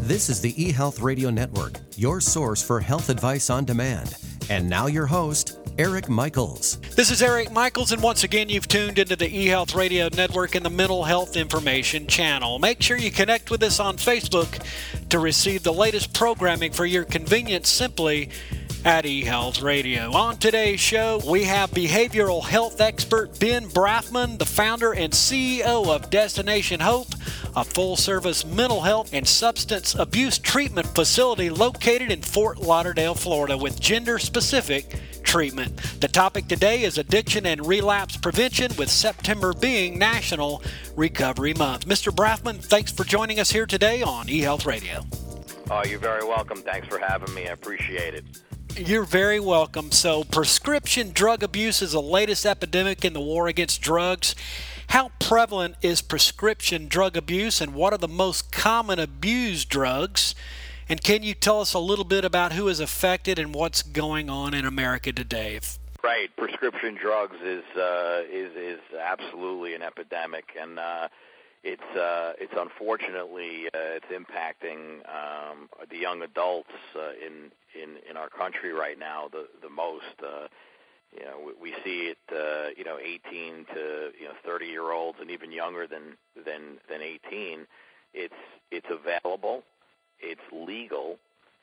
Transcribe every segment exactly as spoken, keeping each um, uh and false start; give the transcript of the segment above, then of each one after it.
This is the eHealth Radio Network, your source for health advice on demand. And now your host, Eric Michaels. This is Eric Michaels, and once again, you've tuned into the eHealth Radio Network and the Mental Health Information Channel. Make sure you connect with us on Facebook to receive the latest programming for your convenience simply at eHealth Radio. On today's show, we have behavioral health expert Ben Brafman, the founder and C E O of Destination Hope, a full-service mental health and substance abuse treatment facility located in Fort Lauderdale, Florida, with gender-specific treatment. The topic today is addiction and relapse prevention, with September being National Recovery Month. Mister Brafman, thanks for joining us here today on eHealth Radio. Oh, you're very welcome. Thanks for having me. I appreciate it. You're very welcome. So, prescription drug abuse is the latest epidemic in the war against drugs. How prevalent is prescription drug abuse, and what are the most common abused drugs? And can you tell us a little bit about who is affected and what's going on in America today? Right. Prescription drugs is uh, is is absolutely an epidemic, and uh, it's uh, it's unfortunately uh, it's impacting um, the young adults uh, in in in our country right now the the most. Uh, you know, we, we see it. Uh, you know, eighteen to you know thirty year olds, and even younger than than than eighteen. It's it's available. It's legal,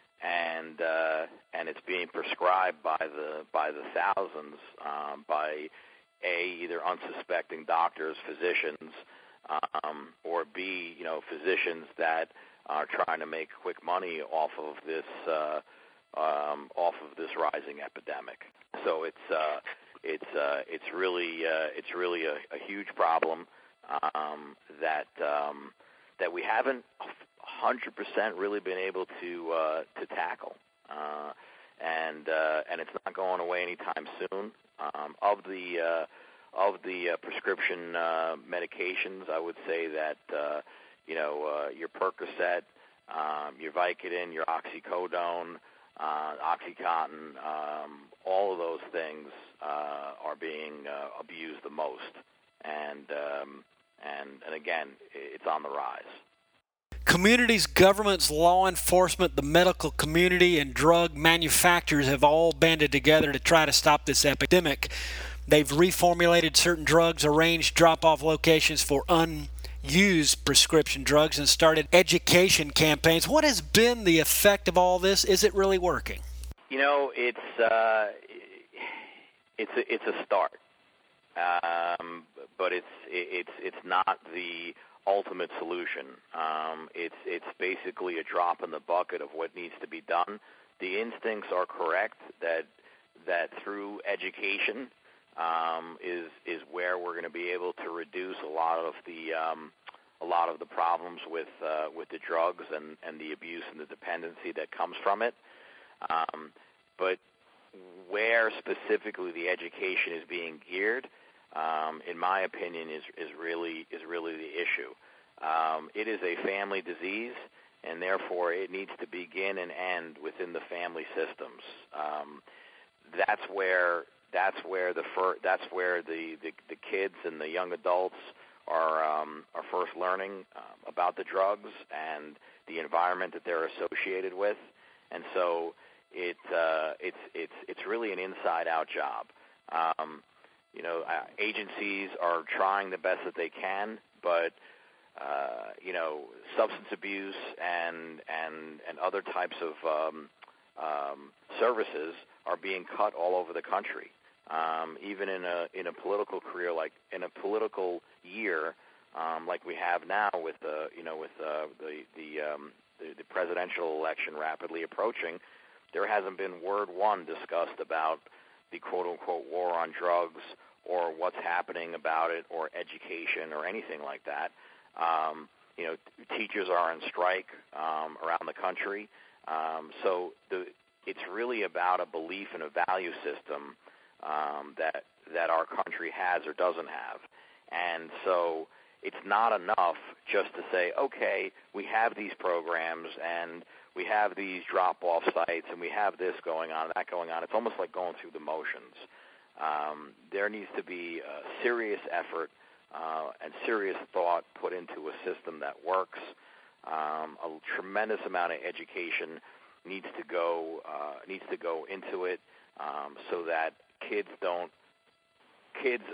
and uh, and it's being prescribed by the by the thousands um, by A, either unsuspecting doctors, physicians, um, or B, you know, physicians that are trying to make quick money off of this uh, um, off of this rising epidemic. So it's uh, it's uh, it's really uh, it's really a, a huge problem um, that um, that we haven't one hundred percent really been able to uh, to tackle, uh, and uh, and it's not going away anytime soon. Um, of the uh, of the uh, prescription uh, medications, I would say that uh, you know uh, your Percocet, um, your Vicodin, your oxycodone, uh, OxyContin, um, all of those things uh, are being uh, abused the most, and um, and and again, it's on the rise. Communities, governments, law enforcement, the medical community, and drug manufacturers have all banded together to try to stop this epidemic. They've reformulated certain drugs, arranged drop-off locations for unused prescription drugs, and started education campaigns. What has been the effect of all this? Is it really working? You know, it's uh, it's a, it's a start, um, but it's it's it's not the ultimate solution. Um, it's it's basically a drop in the bucket of what needs to be done. The instincts are correct that that through education um, is is where we're going to be able to reduce a lot of the um, a lot of the problems with uh, with the drugs and, and the abuse and the dependency that comes from it. Um, but where specifically the education is being geared, Um, in my opinion, is is really is really the issue. Um, it is a family disease, and therefore it needs to begin and end within the family systems. Um, that's where that's where the fir- that's where the, the, the kids and the young adults are um, are first learning uh, about the drugs and the environment that they're associated with, and so it uh, it's it's it's really an inside-out job. Um, You know, uh, agencies are trying the best that they can, but uh, you know, substance abuse and and and other types of um, um, services are being cut all over the country. Um, even in a in a political career, like in a political year, um, like we have now with the you know with uh, the the, um, the the presidential election rapidly approaching, there hasn't been word one discussed about the quote-unquote war on drugs or what's happening about it or education or anything like that. Um, you know, t- teachers are on strike um, around the country. Um, so the, it's really about a belief and a value system um, that that our country has or doesn't have. And so it's not enough just to say, okay, we have these programs and we have these drop-off sites and we have this going on and that going on. It's almost like going through the motions. Um, there needs to be a serious effort uh, and serious thought put into a system that works, Um, a tremendous amount of education needs to go uh, needs to go into it, um, so that kids don't kids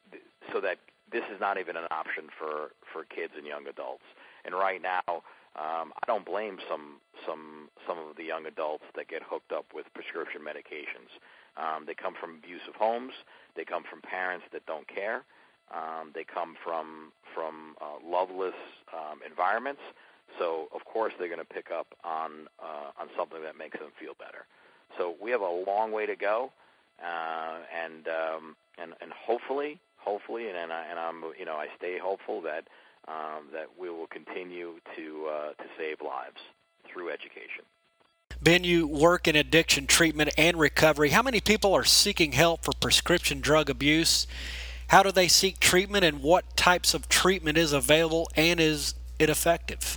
so that this is not even an option for, for kids and young adults. And right now, um, I don't blame some some some of the young adults that get hooked up with prescription medications. Um, they come from abusive homes. They come from parents that don't care. Um, they come from from uh, loveless um, environments. So of course they're going to pick up on uh, on something that makes them feel better. So we have a long way to go, uh, and um, and and hopefully, hopefully, and and, I, and I'm you know I stay hopeful that um, that we will continue to uh, to save lives through education. Ben, you work in addiction treatment and recovery. How many people are seeking help for prescription drug abuse? How do they seek treatment, and what types of treatment is available, and is it effective?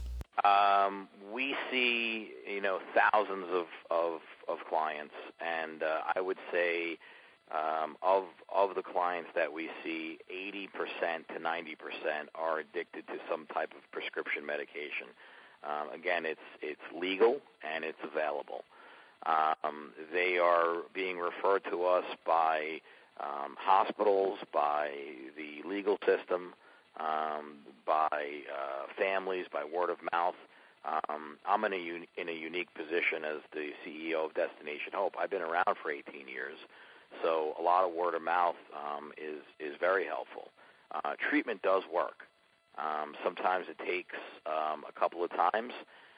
Um, we see, you know, thousands of, of, of clients, and uh, I would say um, of of the clients that we see, eighty percent to ninety percent are addicted to some type of prescription medication. Um, again, it's it's legal and it's available. Um, they are being referred to us by um, hospitals, by the legal system, um, by uh, families, by word of mouth. Um, I'm in a un- in a unique position as the C E O of Destination Hope. I've been around for eighteen years, so a lot of word of mouth um, is is very helpful. Uh, treatment does work. Um, sometimes it takes um, a couple of times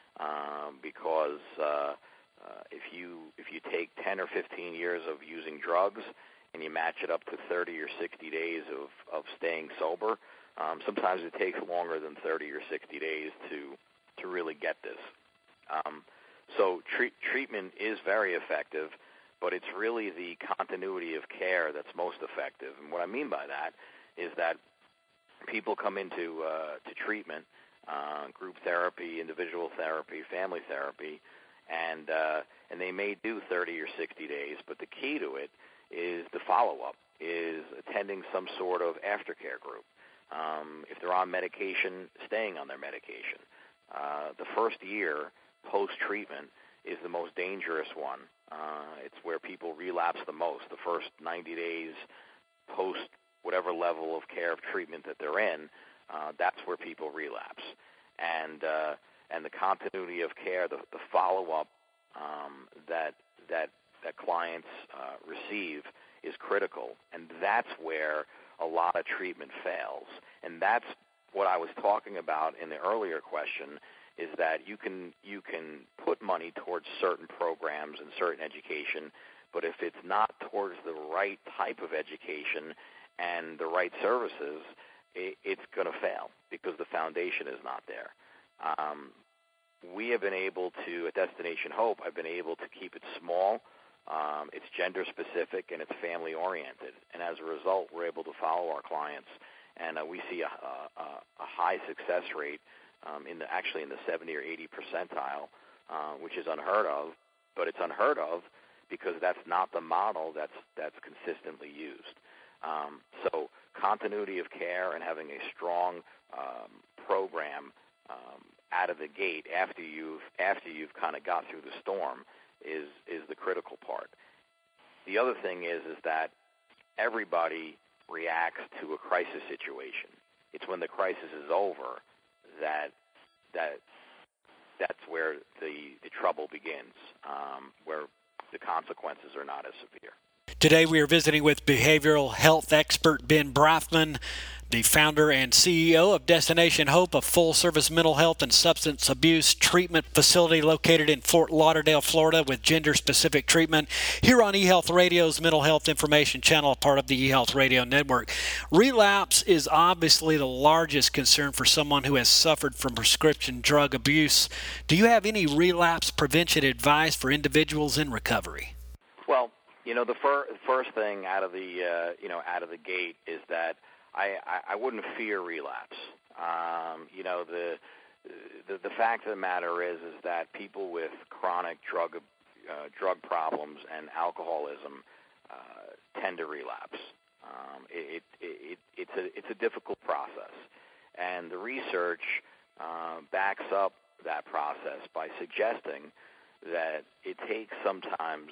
um, because uh, uh, if you if you take ten or fifteen years of using drugs and you match it up to thirty or sixty days of, of staying sober, um, sometimes it takes longer than thirty or sixty days to to really get this. Um, so treat, treatment is very effective, but it's really the continuity of care that's most effective. And what I mean by that is that people come into uh, to treatment, uh, group therapy, individual therapy, family therapy, and uh, and they may do thirty or sixty days, but the key to it is the follow-up, is attending some sort of aftercare group. Um, if they're on medication, staying on their medication. Uh, the first year post-treatment is the most dangerous one. Uh, it's where people relapse the most. The first ninety days post whatever level of care of treatment that they're in, uh, that's where people relapse. And uh, and the continuity of care, the, the follow-up um, that that that clients uh, receive is critical. And that's where a lot of treatment fails. And that's what I was talking about in the earlier question, is that you can you can put money towards certain programs and certain education, but if it's not towards the right type of education and the right services, it, it's going to fail because the foundation is not there. Um, we have been able to, at Destination Hope, I've been able to keep it small. Um, it's gender-specific and it's family-oriented. And as a result, we're able to follow our clients. And uh, we see a, a, a high success rate, um, in the, actually in the seventy or eighty percentile, uh, which is unheard of. But it's unheard of because that's not the model that's that's consistently used. Um, so continuity of care and having a strong um, program um, out of the gate after you've after you've kind of got through the storm is is the critical part. The other thing is is that everybody reacts to a crisis situation. It's when the crisis is over that that that's where the the trouble begins, um, where the consequences are not as severe. Today we are visiting with behavioral health expert Ben Brafman, the founder and C E O of Destination Hope, a full-service mental health and substance abuse treatment facility located in Fort Lauderdale, Florida, with gender-specific treatment, here on eHealth Radio's Mental Health Information Channel, a part of the eHealth Radio Network. Relapse is obviously the largest concern for someone who has suffered from prescription drug abuse. Do you have any relapse prevention advice for individuals in recovery? Well, you know, the fir- first thing out of the uh, you know out of the gate is that I, I, I wouldn't fear relapse. Um, you know, the, the the fact of the matter is is that people with chronic drug uh, drug problems and alcoholism uh, tend to relapse. Um, it, it, it it's a it's a difficult process, and the research uh, backs up that process by suggesting that it takes sometimes,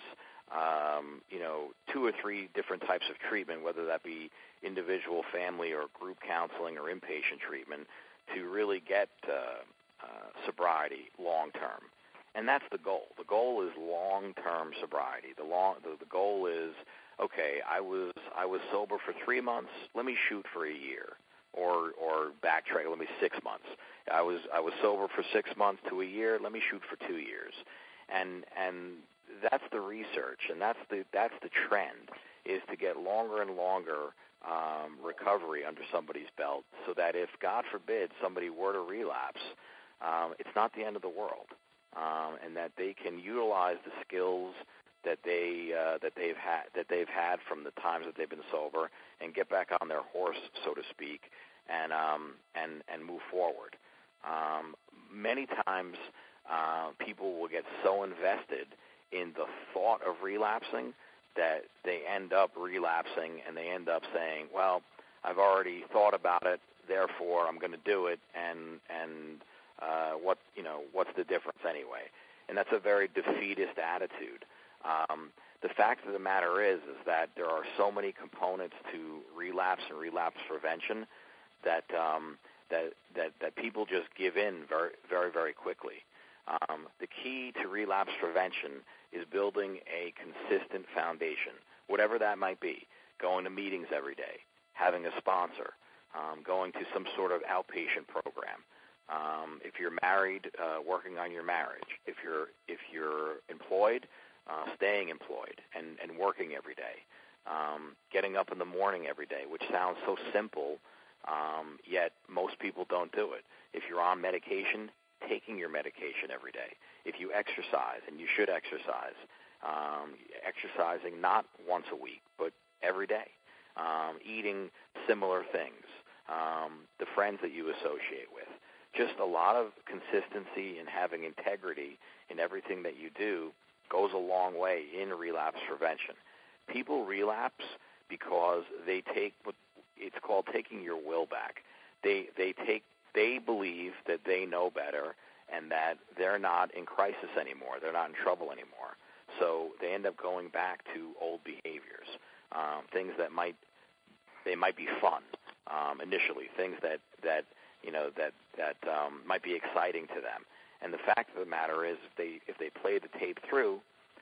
um, you know, two or three different types of treatment, whether that be individual, family, or group counseling or inpatient treatment, to really get uh, uh, sobriety long term. And that's the goal. The goal is long-term sobriety. The long the, the goal is, okay, I was I was sober for three months. Let me shoot for a year, or or backtrack. Let me six months. I was I was sober for six months to a year. Let me shoot for two years, and and that's the research, and that's the that's the trend, is to get longer and longer um, recovery under somebody's belt, so that if God forbid somebody were to relapse, um, it's not the end of the world. Um, and that they can utilize the skills that they uh, that they've had that they've had from the times that they've been sober, and get back on their horse, so to speak, and um, and and move forward. Um, many times, uh, people will get so invested in the thought of relapsing that they end up relapsing, and they end up saying, "Well, I've already thought about it, therefore I'm going to do it," and and Uh, what you know? What's the difference anyway? And that's a very defeatist attitude. Um, the fact of the matter is, is that there are so many components to relapse and relapse prevention that um, that that that people just give in very, very, very quickly. Um, the key to relapse prevention is building a consistent foundation, whatever that might be. Going to meetings every day, having a sponsor, um, going to some sort of outpatient program. Um, if you're married, uh, working on your marriage. If you're if you're employed, uh, staying employed and, and working every day. Um, getting up in the morning every day, which sounds so simple, um, yet most people don't do it. If you're on medication, taking your medication every day. If you exercise, and you should exercise, um, exercising not once a week, but every day. Um, eating similar things. Um, the friends that you associate with. Just a lot of consistency and having integrity in everything that you do goes a long way in relapse prevention. People relapse because they take what it's called taking your will back. They they take they believe that they know better and that they're not in crisis anymore. They're not in trouble anymore. So they end up going back to old behaviors, um, things that might they might be fun um, initially, things that that. you know, that that um, might be exciting to them. And the fact of the matter is, if they if they play the tape through,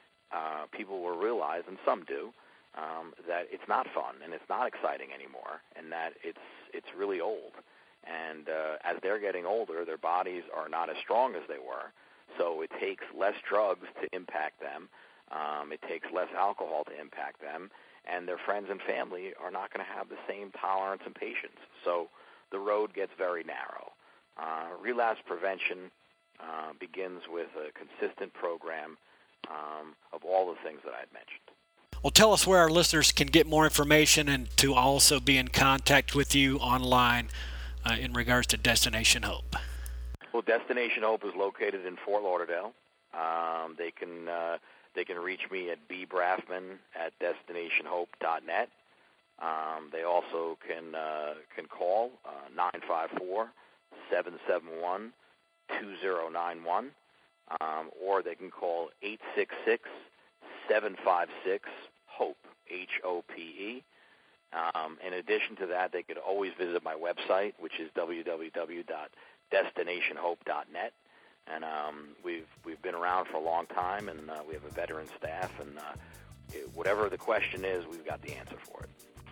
uh, people will realize, and some do, um, that it's not fun and it's not exciting anymore, and that it's it's really old. And uh, as they're getting older, their bodies are not as strong as they were, so it takes less drugs to impact them. Um, it takes less alcohol to impact them, and their friends and family are not going to have the same tolerance and patience. So the road gets very narrow. Uh, relapse prevention uh, begins with a consistent program um, of all the things that I had mentioned. Well, tell us where our listeners can get more information and to also be in contact with you online uh, in regards to Destination Hope. Well, Destination Hope is located in Fort Lauderdale. Um, they can uh, they can reach me at b braffman at destination hope dot net. Um, they also can uh, can call uh, nine five four, seven seven one, two zero nine one, um, or they can call eight six six, seven five six, HOPE, H O P E. Um, in addition to that, they could always visit my website, which is w w w dot destination hope dot net. And um, we've we've been around for a long time, and uh, we have a veteran staff, and uh, whatever the question is, we've got the answer for it.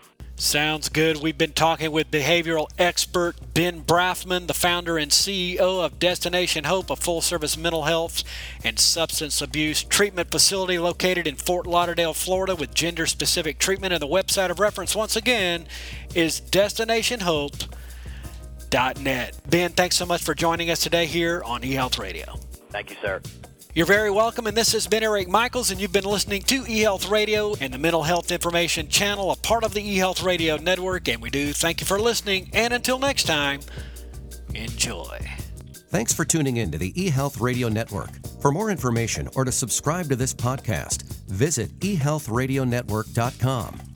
Sounds good. We've been talking with behavioral expert Ben Braffman, the founder and C E O of Destination Hope, a full-service mental health and substance abuse treatment facility located in Fort Lauderdale, Florida, with gender-specific treatment. And the website of reference, once again, is destination hope dot net. Ben, thanks so much for joining us today here on eHealth Radio. Thank you, sir. You're very welcome, and this has been Eric Michaels, and you've been listening to eHealth Radio and the Mental Health Information Channel, a part of the eHealth Radio Network, and we do thank you for listening, and until next time, enjoy. Thanks for tuning in to the eHealth Radio Network. For more information or to subscribe to this podcast, visit e health radio network dot com.